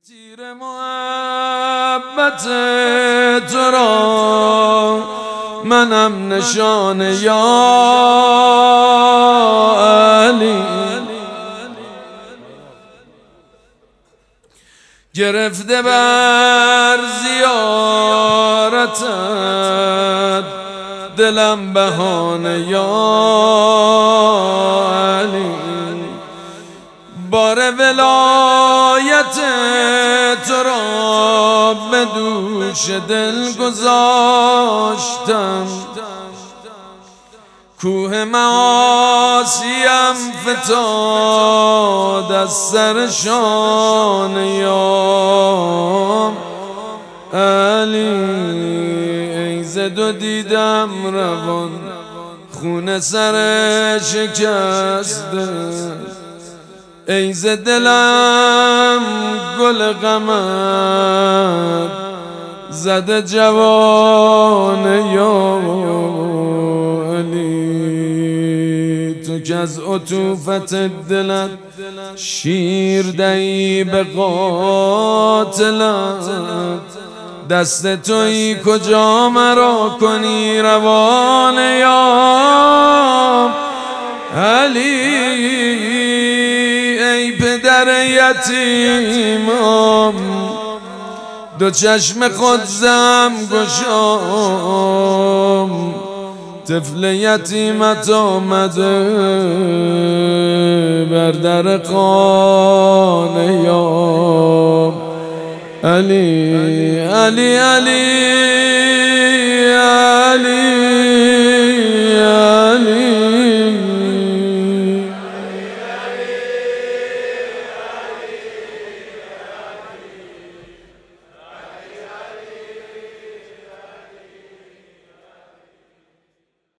تیر محبت تو را منم نشان یا علی، گرفته بر زیارتت دلم بهانه یا علی، بار ولایت تو را به دوش دل گذاشتم، کوه معاصیم فتاد از سر شانه یا علی، ای ز دو دیدم روان خون سر شکسته، ای ز دلم گل غمت زده جوان یا علی، تو که از عطوفت دلت شیر دهی به قاتلت، دست تویی کجا مرا کنی روان یا علی، ای پدر یتیمم دو چشم خود زم گشام، طفل یتیمت آمده بر در خانه یا علی، علی علی